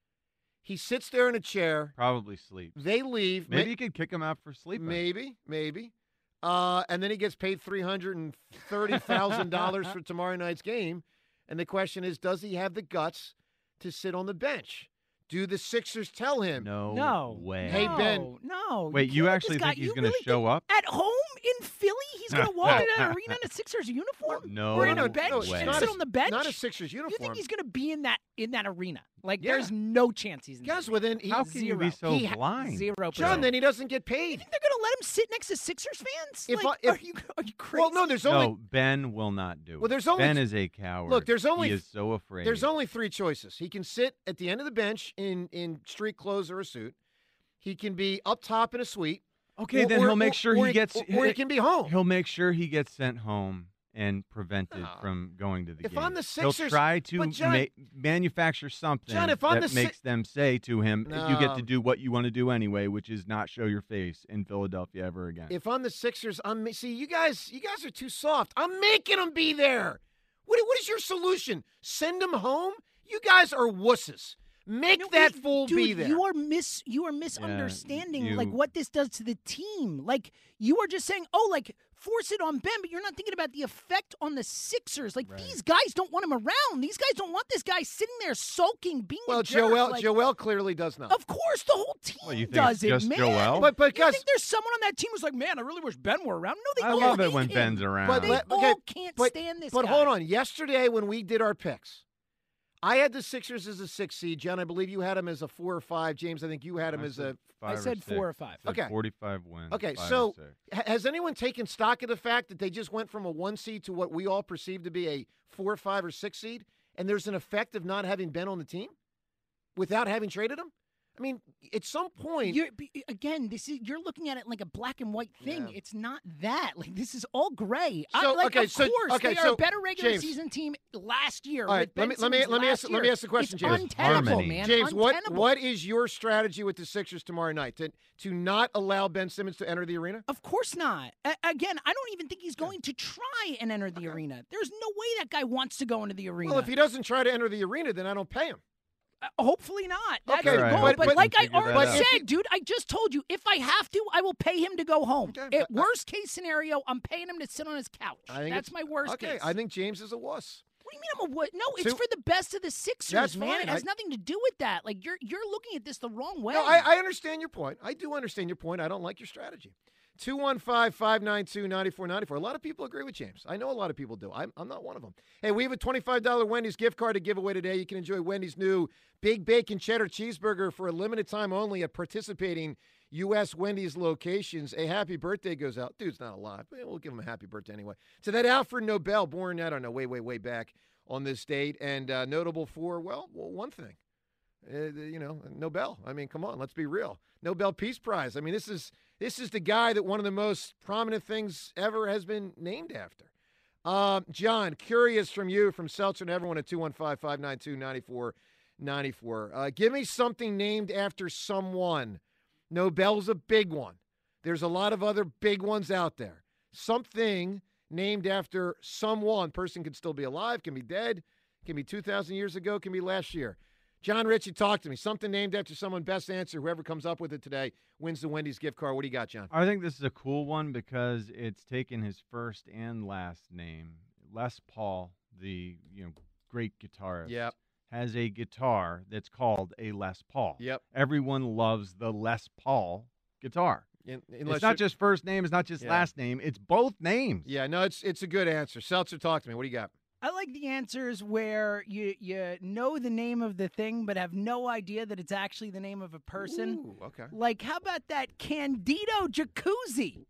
He sits there in a chair. Probably sleep. They leave. Maybe May- you could kick him out for sleeping. Maybe, maybe. Uh, and then he gets paid three hundred and thirty thousand dollars for tomorrow night's game. And the question is, does he have the guts to sit on the bench? Do the Sixers tell him? No, no way. Hey, no, Ben. No. Wait, can't you let actually this guy- think he's you going to really show think- up? at home in Philly? He's going to walk into that arena in a Sixers uniform? No or in no, a bench no, way. and not sit a- on the bench? Not a Sixers You uniform. think he's going to be in that in that arena? Like, Yeah. there's no chance he's in Guys, that. within he, How can you be Zero. so He ha- blind? Zero John, percent. then he doesn't get You paid. think they're going to let him sit next to Sixers fans? If like, I- if- are you are you crazy? Well, no, there's only No, Ben will not do Well, it. there's only- Ben is a coward. Look, there's only- He is so afraid. there's only three choices. He can sit at the end of the bench in in street clothes or a suit. He can be up top in a suite. Okay, or- then or- he'll make or- sure or he gets. or, or he can be home. He'll make sure he gets sent home and prevented No. from going to the If game. I'm the he'll Sixers- try to but John- ma- manufacture something John, if I'm that the Si- makes them say to him, "You get No. to do what you want to do anyway, which is not show your face in Philadelphia ever again." If I'm the Sixers, I'm ma- see you guys. You guys are too soft. I'm making them be there. What what is your solution? Send them home? You guys are wusses. Make No, that wait, fool dude, be there. You are mis you are misunderstanding like you- what this does to the team. Like you are just saying, oh, like force it on Ben, but you're not thinking about the effect on the Sixers. Like these guys don't want him around. These guys don't want this guy sitting there sulking, being well, a jerk. Joel like, Joel clearly does not. Of course, the whole team Well, you think does it's it, just man. Joel? But but You guys, think there's someone on that team who's like, man, I really wish Ben were around? No, they I all love it hate when him. Ben's around. But They let- all okay, can't but- stand this but guy. hold on. Yesterday when we did our picks, I had the Sixers as a six seed. John, I believe you had him as a four or five. James, I think you had him I as said a. five I said or four or six. five. Said Okay. forty-five wins. Okay, five or so six. ha- has anyone taken stock of the fact that they just went from a one seed to what we all perceive to be a four, five, or six seed, and there's an effect of not having Ben on the team without having traded him? I mean, at some point, You're, again, this is you're looking at it like a black and white thing. Yeah. It's not that. Like this is all gray. So, I, like, okay, of so- course, okay, they are so, a better regular James. season team last year. All right, with let Ben me let me Simmons let me last ask year. let me ask the question, It's James. untenable, Harmony. man. James, what Untenable. what is your strategy with the Sixers tomorrow night? To to not allow Ben Simmons to enter the arena? Of course not. A- again, I don't even think he's going to try and enter the arena. There's no way that guy wants to go into the arena. Well, if he doesn't try to enter the arena, then I don't pay him. Uh, hopefully not. That's Okay, the right, goal. but- But, but- like I Figure that already out. said, dude, I just told you, if I have to, I will pay him to go home. Okay, At but- worst case scenario, I'm paying him to sit on his couch. I think That's it's- my worst okay, case. I think James is a wuss. What do you mean I'm a what? No, it's Two- for the best of the Sixers, That's man. fine. It has I- nothing to do with that. Like you're you're looking at this the wrong way. No, I, I understand your point. I do understand your point. I don't like your strategy. two one five, five nine two, nine four nine four. A lot of people agree with James. I know a lot of people do. I'm, I'm not one of them. Hey, we have a twenty-five dollars Wendy's gift card to give away today. You can enjoy Wendy's new Big Bacon Cheddar Cheeseburger for a limited time only at participating U S Wendy's locations. A happy birthday goes out. Dude's not alive, but we'll give him a happy birthday anyway. To that Alfred Nobel, born, I don't know, way, way, way back on this date, and uh, notable for, well, well, one thing. Uh, you know, Nobel. I mean, come on, let's be real. Nobel Peace Prize. I mean, this is this is the guy that one of the most prominent things ever has been named after. Um, John, curious from you, from Seltzer and everyone at two one five, five nine two, nine four nine four. Uh, give me something named after someone. Nobel's a big one. There's a lot of other big ones out there. Something named after someone. Person can still be alive, can be dead, can be two thousand years ago, can be last year. John Ritchie, talk to me. Something named after someone. Best answer. Whoever comes up with it today wins the Wendy's gift card. What do you got, John? I think this is a cool one because it's taken his first and last name. Les Paul, the you know great guitarist, Yep. has a guitar that's called a Les Paul. Yep. Everyone loves the Les Paul guitar. In, unless It's not you- just first name. It's not just Yeah. last name. It's both names. Yeah, no, it's it's a good answer. Seltzer, talk to me. What do you got? I like the answers where you you know the name of the thing but have no idea that it's actually the name of a person. Ooh, okay. Like, how about that Candido Jacuzzi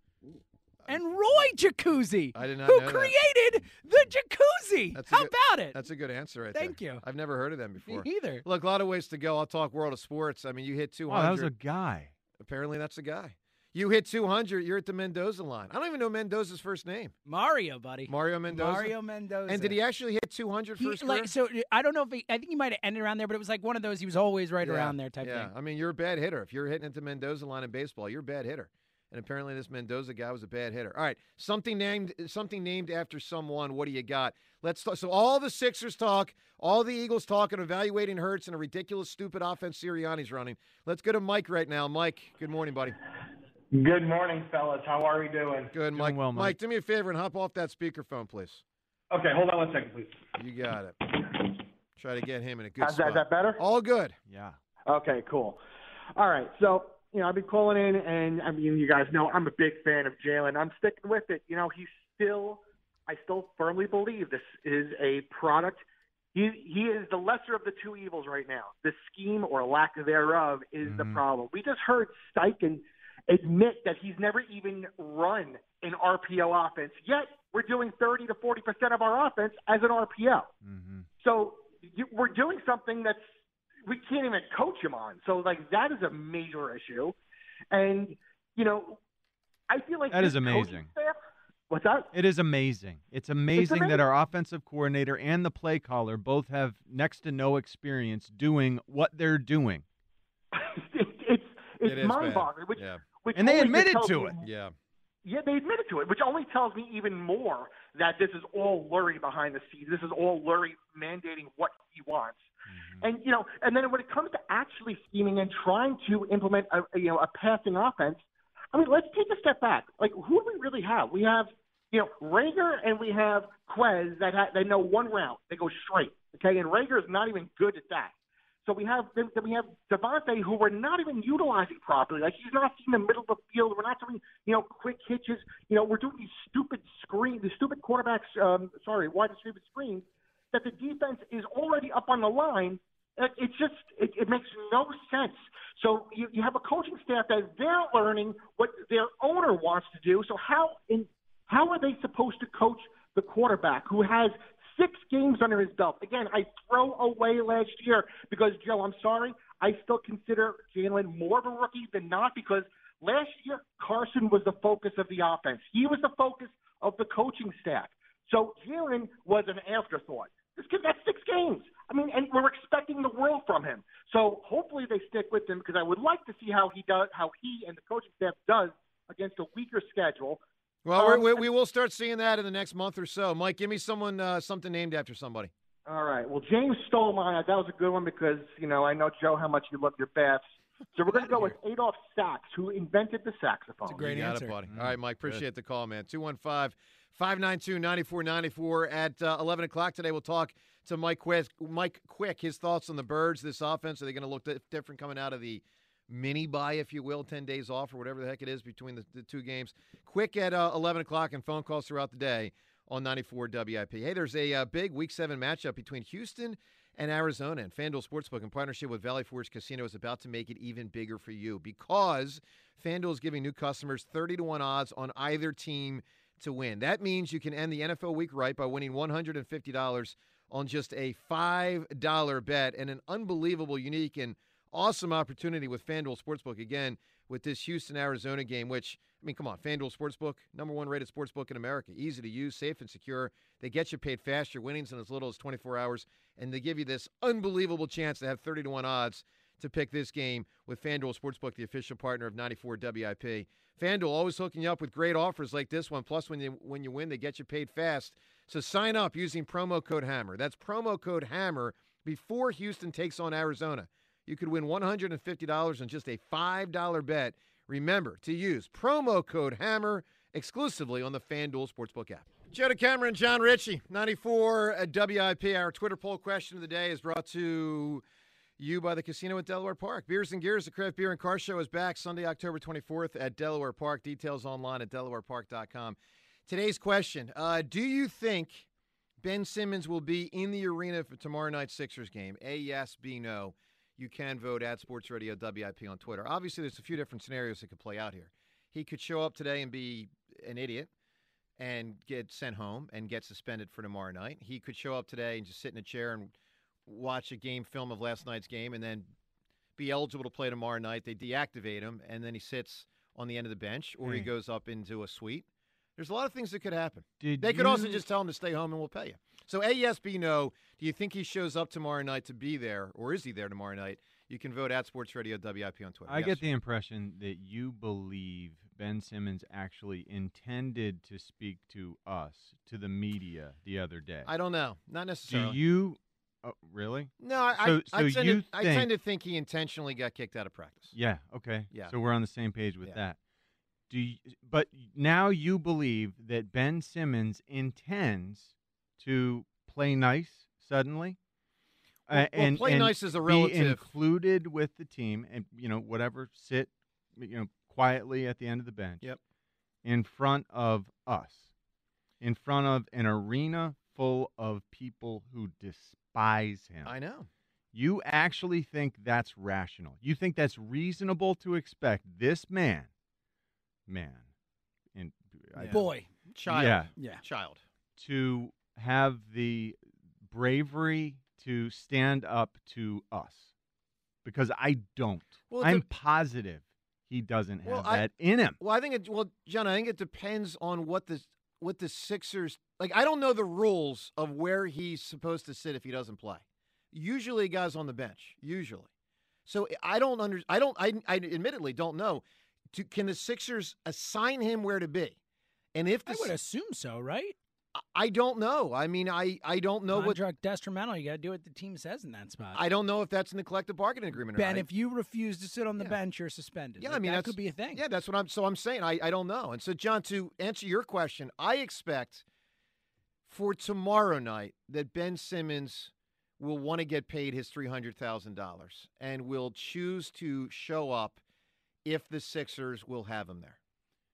and Roy Jacuzzi, I did not who know that. created the jacuzzi? That's a How good- about it? That's a good answer right Thank there. you. I've never heard of them Me before. either. Look, a lot of ways to go. I'll talk World of Sports. I mean, you hit two hundred. Oh, that was a guy. Apparently, that's a guy. You hit two hundred. You're at the Mendoza line. I don't even know Mendoza's first name. Mario, buddy. Mario Mendoza. Mario Mendoza. And did he actually hit two hundred He- first like so? I don't know if he. I think he might have ended around there, but it was like one of those. He was always right Yeah, around there type yeah. thing. I mean, you're a bad hitter. If you're hitting into Mendoza line in baseball, you're a bad hitter. And apparently, this Mendoza guy was a bad hitter. All right, something named something named after someone. What do you got? Let's talk. So all the Sixers talk, all the Eagles talk, and evaluating Hurts and a ridiculous, stupid offense Sirianni's running. Let's go to Mike right now. Mike, good morning, buddy. Good morning, fellas. How are we doing? Good, Mike. well, Mike. do me a favor and hop off that speakerphone, please. Okay, hold on one second, please. You got it. Try to get him in a good How's that, spot. is that better? All good. Yeah. Okay, cool. All right, so, you know, I've been calling in, and, I mean, you guys know I'm a big fan of Jalen. I'm sticking with it. You know, he's still – I still firmly believe this is a product. He, he is the lesser of the two evils right now. The scheme or lack thereof is the Mhm. problem. We just heard Steichen admit that he's never even run an R P O offense, yet we're doing thirty to forty percent of our offense as an R P O. Mm-hmm. So you, we're doing something that's we can't even coach him on. So like that is a major issue, and you know, I feel like That this is amazing. coaching staff, what's that? It is amazing. It's amazing, amazing. that our offensive coordinator and the play caller both have next to no experience doing what they're doing. it, it's it's It is mind-boggling. bad. Which, Yeah. which And they only admitted tells to me- it. Yeah. Yeah, they admitted to it, which only tells me even more that this is all Lurie behind the scenes. This is all Lurie mandating what he wants. Mm-hmm. And you know, and then when it comes to actually scheming and trying to implement a you know a passing offense, I mean, let's take a step back. Like, who do we really have? We have you know Rager and we have Quez that ha- they know one route, they go straight. Okay, and Rager is not even good at that. So we have then we have Devontae, who we're not even utilizing properly. Like, he's not seeing the middle of the field. We're not doing you know quick hitches. You know, we're doing these stupid screens, these stupid quarterbacks. Um, sorry, wide receiver screens that the defense is already up on the line. It, it's just it, it makes no sense. So you, you have a coaching staff that they're learning what their owner wants to do. So how in how are they supposed to coach the quarterback who has six games under his belt? Again, I throw away last year because, Joe, I'm sorry, I still consider Jalen more of a rookie than not because last year Carson was the focus of the offense. He was the focus of the coaching staff. So Jalen was an afterthought. This kid got six games. I mean, and we're expecting the world from him. So hopefully they stick with him because I would like to see how he does, how he and the coaching staff does against a weaker schedule. Well, um, we're, we we will start seeing that in the next month or so. Mike, give me someone uh, something named after somebody. All right. Well, James stole mine. That was a good one because, you know, I know, Joe, how much you love your bats. So we're going to go with Adolph Sax, who invented the saxophone. That's a great you got answer. it, buddy. Mm, All right, Mike, appreciate good. the call, man. two one five, five nine two, nine four nine four. At uh, eleven o'clock today, we'll talk to Mike Quick. Mike Quick, his thoughts on the Birds, this offense. Are they going to look di- different coming out of the mini-bye, if you will, ten days off or whatever the heck it is between the, the two games? Quick at uh, eleven o'clock and phone calls throughout the day on ninety-four W I P. Hey, there's a uh, big Week seven matchup between Houston and Arizona, and FanDuel Sportsbook in partnership with Valley Forge Casino is about to make it even bigger for you because FanDuel is giving new customers thirty to one odds on either team to win. That means you can end the N F L week right by winning one hundred fifty dollars on just a five dollar bet, and an unbelievable, unique, and awesome opportunity with FanDuel Sportsbook, again, with this Houston-Arizona game, which, I mean, come on, FanDuel Sportsbook, number one rated sportsbook in America. Easy to use, safe and secure. They get you paid fast. Your winnings in as little as twenty-four hours, and they give you this unbelievable chance to have thirty to one odds to pick this game with FanDuel Sportsbook, the official partner of ninety-four W I P. FanDuel always hooking you up with great offers like this one. Plus, when you when you win, they get you paid fast. So sign up using promo code HAMMER. That's promo code HAMMER before Houston takes on Arizona. You could win one hundred fifty dollars on just a five dollar bet. Remember to use promo code HAMMER exclusively on the FanDuel Sportsbook app. Joe DeCamera and John Ritchie, ninety-four at W I P. Our Twitter poll question of the day is brought to you by the Casino at Delaware Park. Beers and Gears, the craft beer and car show, is back Sunday, October twenty-fourth at Delaware Park. Details online at delaware park dot com. Today's question, uh, do you think Ben Simmons will be in the arena for tomorrow night's Sixers game? A, yes, B, no. You can vote at Sports Radio W I P on Twitter. Obviously, there's a few different scenarios that could play out here. He could show up today and be an idiot and get sent home and get suspended for tomorrow night. He could show up today and just sit in a chair and watch a game film of last night's game and then be eligible to play tomorrow night. They deactivate him, and then he sits on the end of the bench, or Hey. he goes up into a suite. There's a lot of things that could happen. Did They could also you- just tell him to stay home and we'll pay you. So A, yes, B, no. Do you think he shows up tomorrow night to be there, or is he there tomorrow night? You can vote at Sports Radio W I P on Twitter. I Yes. get the impression that you believe Ben Simmons actually intended to speak to us, to the media, the other day. I don't know. Not Do necessarily. you oh, really? No, I, So- I, so I, tend you to, I think- tend to think he intentionally got kicked out of practice. Yeah. Okay. Yeah. So we're on the same page with Yeah. that. Do you, but now you believe that Ben Simmons intends to play nice suddenly, Well, Uh, well, and play and nice is a be relative. included with the team, and you know whatever, sit you know quietly at the end of the bench. Yep. In front of us, in front of an arena full of people who despise him. I know. You actually think that's rational? You think that's reasonable to expect this man, man, and I- Boy. Child. Yeah. Yeah. Child. to have the bravery to stand up to us? Because I don't. Well, I'm the- positive he doesn't have Well, I- that in him. Well, I think it. Well, John, I think it depends on what the what the Sixers like. I don't know the rules of where he's supposed to sit if he doesn't play. Usually, guys on the bench. Usually, so I don't under. I don't. I, I admittedly don't know. To, can the Sixers assign him where to be? And if the I would assume so, right? I don't know. I mean, I, I don't know what Contract detrimental. You got to do what the team says in that spot. I don't know if that's in the collective bargaining agreement. Ben, or not. if you refuse to sit on the Yeah. bench, you're suspended. Yeah, Like, I mean that that's, could be a thing. Yeah, that's what I'm. So I'm saying I, I don't know. And so, John, to answer your question, I expect for tomorrow night that Ben Simmons will want to get paid his three hundred thousand dollars and will choose to show up if the Sixers will have him there.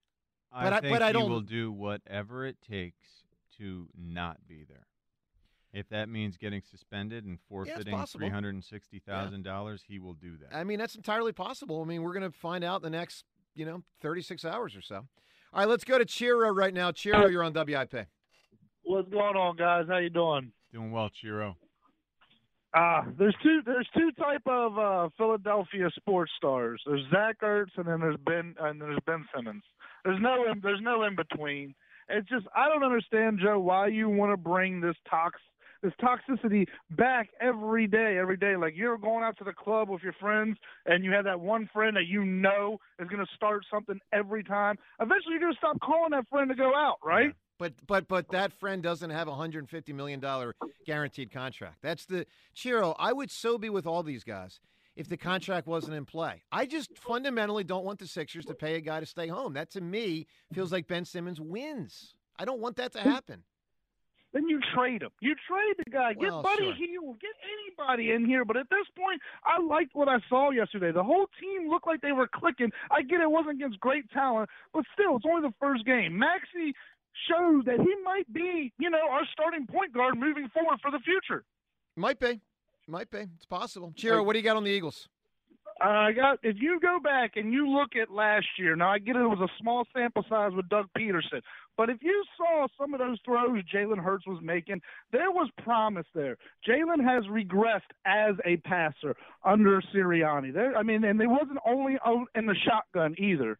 I But I- think but I he don't- will do whatever it takes to not be there. If that means getting suspended and forfeiting possible. three hundred and sixty thousand dollars, he will do that. I mean, that's entirely possible. I mean, we're going to find out the next, you know, thirty-six hours or so. All right, let's go to Chiro right now. Chiro, you're on W I P. What's going on, guys? How you doing? Doing well, Chiro. Uh, there's two there's two type of uh, Philadelphia sports stars. There's Zach Ertz and then there's Ben and there's Ben Simmons. There's no in, there's no in between. It's just I don't understand, Joe, why you want to bring this tox this toxicity back every day, every day. Like you're going out to the club with your friends and you have that one friend that you know is going to start something every time. Eventually, you're going to stop calling that friend to go out, right? Yeah. But but but that friend doesn't have a one hundred fifty million dollars guaranteed contract. That's the Chiro. I would so be with all these guys if the contract wasn't in play. I just fundamentally don't want the Sixers to pay a guy to stay home. That to me feels like Ben Simmons wins. I don't want that to happen. Then you trade him. You trade the guy. Get Well, Buddy sure. Hield. Get anybody in here. But at this point, I liked what I saw yesterday. The whole team looked like they were clicking. I get it wasn't against great talent, but still, it's only the first game. Maxey shows that he might be, you know, our starting point guard moving forward for the future. Might be. Might be. It's possible. Chiro, what do you got on the Eagles? I got. If you go back and you look at last year, now I get it, it was a small sample size with Doug Peterson, but if you saw some of those throws Jalen Hurts was making, there was promise there. Jalen has regressed as a passer under Sirianni. There, I mean, and they wasn't only out in the shotgun either.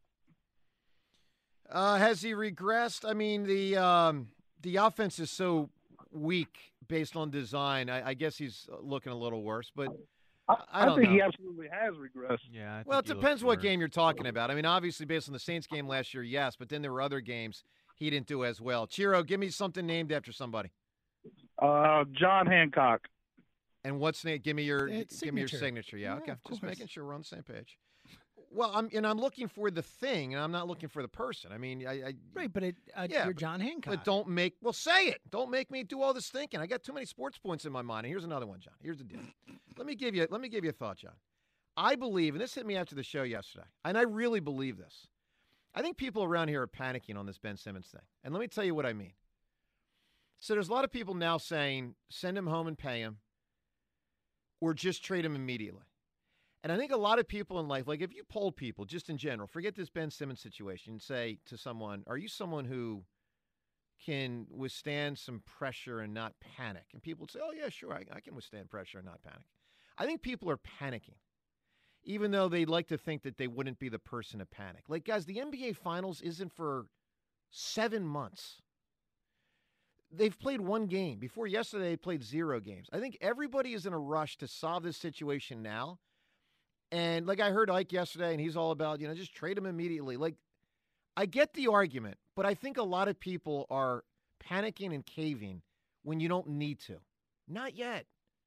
Uh, has he regressed? I mean, the um, the offense is so weak based on design. I, I guess he's looking a little worse, but I, I don't I think know. he absolutely has regressed. Yeah. I think Well, it he looks depends what worse. game you're talking about. I mean, obviously, based on the Saints game last year, yes, but then there were other games he didn't do as well. Chiro, give me something named after somebody. Uh, John Hancock. And what's name? Give me your It's give me your signature. signature. Yeah, Yeah, okay. of Just course. making sure we're on the same page. Well, I'm and I'm looking for the thing, and I'm not looking for the person. I mean, I, I Right, but it, uh, Yeah, you're but- John Hancock. But don't make well say it. Don't make me do all this thinking. I got too many sports points in my mind. And here's another one, John. Here's the deal. Let me give you let me give you a thought, John. I believe, and this hit me after the show yesterday, and I really believe this. I think people around here are panicking on this Ben Simmons thing. And let me tell you what I mean. So there's a lot of people now saying send him home and pay him or just trade him immediately. And I think a lot of people in life, like if you poll people just in general, forget this Ben Simmons situation, and say to someone, are you someone who can withstand some pressure and not panic? And people would say, oh, yeah, sure, I, I can withstand pressure and not panic. I think people are panicking, even though they'd like to think that they wouldn't be the person to panic. Like, guys, the N B A Finals isn't for seven months. They've played one game. Before yesterday, they played zero games. I think everybody is in a rush to solve this situation now. And like I heard Ike yesterday, and he's all about, you know, just trade him immediately. Like, I get the argument, but I think a lot of people are panicking and caving when you don't need to. Not yet.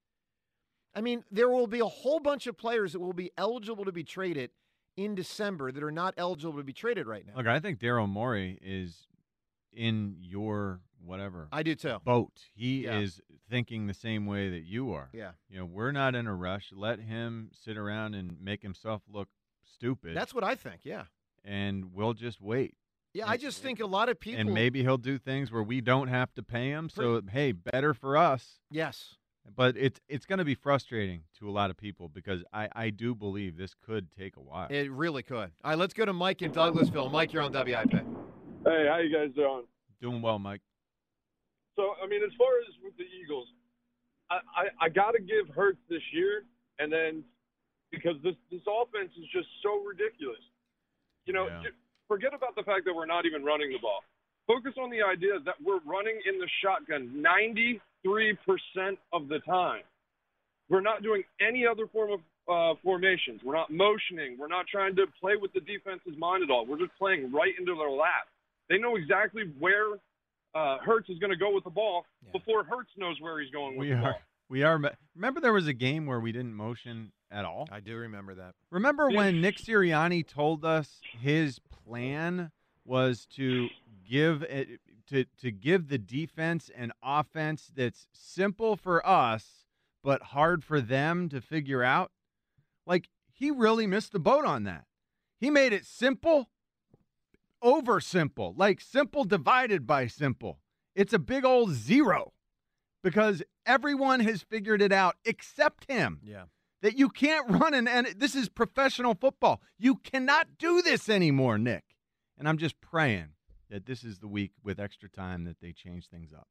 I mean, there will be a whole bunch of players that will be eligible to be traded in December that are not eligible to be traded right now. Look, I think Daryl Morey is in your whatever I do too. boat. He Yeah. is thinking the same way that you are. Yeah. You know, we're not in a rush. Let him sit around and make himself look stupid. That's what I think, yeah. and we'll just wait. Yeah, I just think a lot of people. And maybe he'll do things where we don't have to pay him. So, hey, better for us. Yes. But it's it's going to be frustrating to a lot of people because I, I do believe this could take a while. It really could. All right, let's go to Mike in Douglasville. Mike, you're on W I P. Hey, how you guys doing? Doing well, Mike. So, I mean, as far as with the Eagles, I, I, I got to give Hurts this year, and then because this, this offense is just so ridiculous. You know, Yeah. j- forget about the fact that we're not even running the ball. Focus on the idea that we're running in the shotgun ninety-three percent of the time. We're not doing any other form of uh, formations. We're not motioning. We're not trying to play with the defense's mind at all. We're just playing right into their lap. They know exactly where uh, Hurts is going to go with the ball Yeah. before Hurts knows where he's going with We the are. ball. We are. Remember there was a game where we didn't motion at all? I do remember that. Remember Yeah. when Nick Sirianni told us his plan was to give it, to to give the defense an offense that's simple for us but hard for them to figure out? Like, he really missed the boat on that. He made it simple over simple, like simple divided by simple. It's a big old zero because everyone has figured it out except him. Yeah. That you can't run an and this is professional football. You cannot do this anymore, Nick. And I'm just praying that this is the week with extra time that they change things up.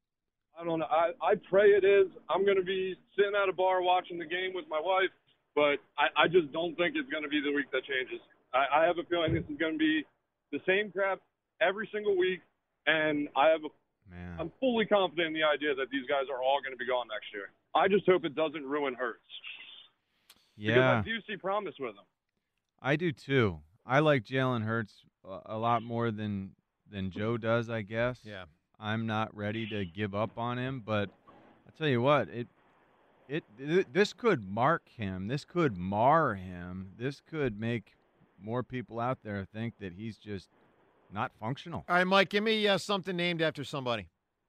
I don't know. I, I pray it is. I'm going to be sitting at a bar watching the game with my wife, but I, I just don't think it's going to be the week that changes. I, I have a feeling this is going to be the same crap every single week, and I have a, Man. I'm fully confident in the idea that these guys are all going to be gone next year. I just hope it doesn't ruin Hurts. Yeah. Because I do see promise with him. I do too. I like Jalen Hurts a, a lot more than than Joe does, I guess. Yeah. I'm not ready to give up on him, but I'll tell you what, it it, it this could mark him. This could mar him. This could make more people out there think that he's just not functional. All right, Mike, give me uh, something named after somebody.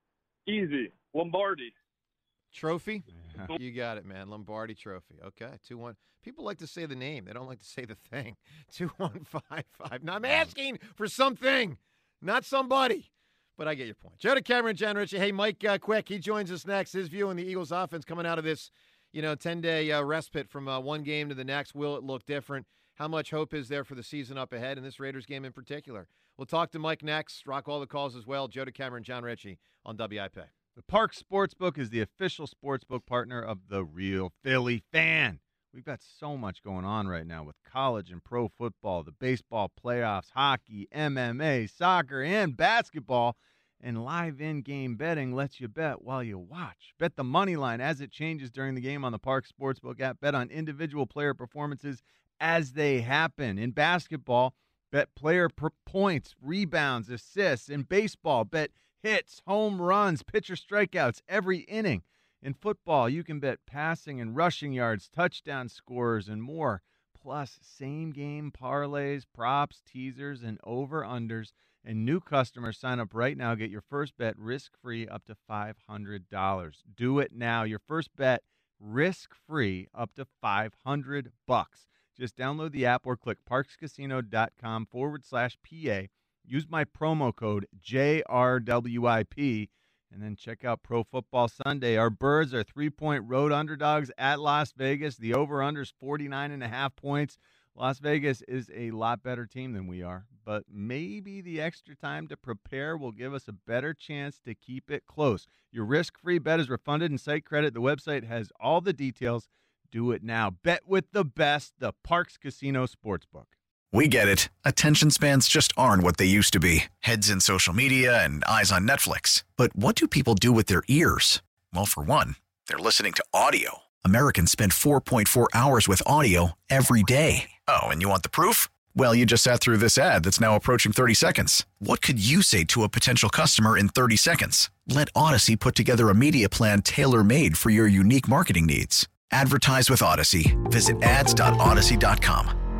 Easy. Lombardi. Trophy? Yeah. You got it, man. Lombardi Trophy. Okay, two one. People like to say the name. They don't like to say the thing. two one five five. Now, I'm asking for something, not somebody. But I get your point. Joe DeCamara, John Ritchie. Hey, Mike uh, Quick, he joins us next. His view on the Eagles offense coming out of this, you know, ten-day uh, respite from uh, one game to the next. Will it look different? How much hope is there for the season up ahead, and this Raiders game in particular? We'll talk to Mike next. Rock all the calls as well. Joe DeCamara and John Ritchie on W I P. The Park Sportsbook is the official sportsbook partner of the Real Philly Fan. We've got so much going on right now with college and pro football, the baseball playoffs, hockey, M M A, soccer, and basketball. And live in-game betting lets you bet while you watch. Bet the money line as it changes during the game on the Park Sportsbook app. Bet on individual player performances as they happen. In basketball, bet player per points, rebounds, assists. In baseball, bet hits, home runs, pitcher strikeouts every inning. In football, you can bet passing and rushing yards, touchdown scores, and more. Plus, same-game parlays, props, teasers, and over-unders. And new customers sign up right now. Get your first bet risk-free up to five hundred dollars. Do it now. Your first bet risk-free up to five hundred bucks. Just download the app or click parkscasino.com forward slash PA. Use my promo code J R W I P, and then check out Pro Football Sunday. Our Birds are three-point road underdogs at Las Vegas. The over-under is forty-nine and a half points. Las Vegas is a lot better team than we are, but maybe the extra time to prepare will give us a better chance to keep it close. Your risk-free bet is refunded in site credit. The website has all the details. Do it now. Bet with the best, the Parks Casino Sportsbook. We get it. Attention spans just aren't what they used to be. Heads in social media and eyes on Netflix. But what do people do with their ears? Well, for one, they're listening to audio. Americans spend four point four hours with audio every day. Oh, and you want the proof? Well, you just sat through this ad that's now approaching thirty seconds. What could you say to a potential customer in thirty seconds? Let Odyssey put together a media plan tailor-made for your unique marketing needs. Advertise with Odyssey. Visit ads dot odyssey dot com.